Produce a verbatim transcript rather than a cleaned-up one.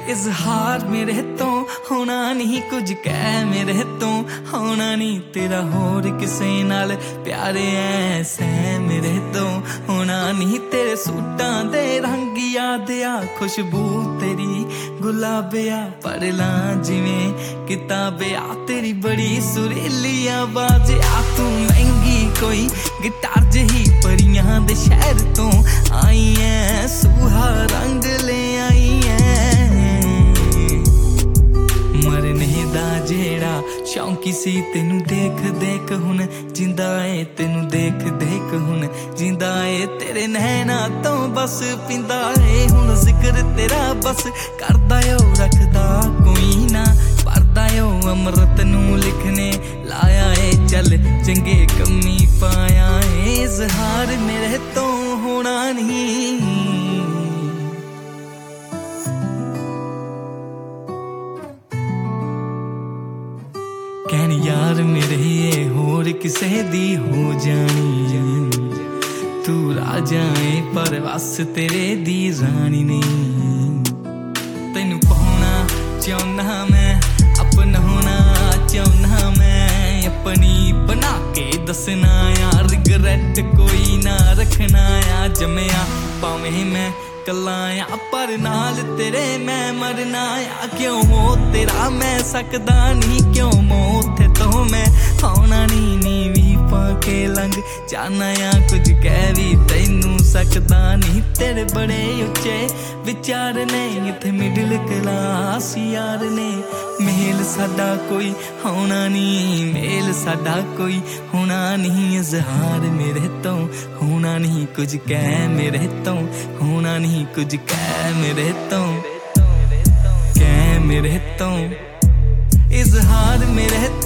इजहार मेरे तो होना नहीं, कुछ कह मेरे तो होना नहीं, तेरा होर किसे नाल प्यारे ऐसे मेरे तो होना नहीं, तेरे सूटां दे रंग याद आ, खुशबू तेरी गुलाबिया, पढ़ ला जिवें किताबिया, तेरी बड़ी सुरीली आवाज आ, तू महंगी कोई गिटार जही परियां दे शहर तो आई है, सूहा रंग ले आई है, मरने दा जेड़ा शौकी सी तेनू देख देख हुन जिंदा ए, तेनू देख देख हुन जिंदा ए, तेरे नैना तो बस पिंदा ए, हुन जिक्र तेरा बस करदा ओ रखदा कोई ना, पढ़दा ओ अमृत नू लिखने लाया ए, चल चंगे कमी पाया ए, इजहार मेरे तो होना नहीं। कहन यार मेरे ये होर किसे दी हो जानी, तू राजा है पर बस तेरे दी रानी नहीं, तेनू पाना चाहना मैं, अपना होना चाहना मैं, अपनी बना के दसना यार, रिग्रेट कोई ना रखना या, जमया पावे मैं कलाया पर नाल तेरे मैं मरना या, क्यों हो तेरा मैं सकदा नहीं, क्यों मौत तो मैं आना नहीं, नीवी पाके लंघ जाना या, कुछ कह भी तैनू सकदा नहीं, तेरे बड़े उच्चे विचार ने, इत्थे मिडिल क्लास यार ने, मेल साडा कोई होना नहीं, मेल साडा कोई होना नहीं, इजहार मेरे तो होना नहीं, कुछ कह मेरे तो होना नहीं, कुछ कह मेरे तो कह मेरे तो इजहार मेरे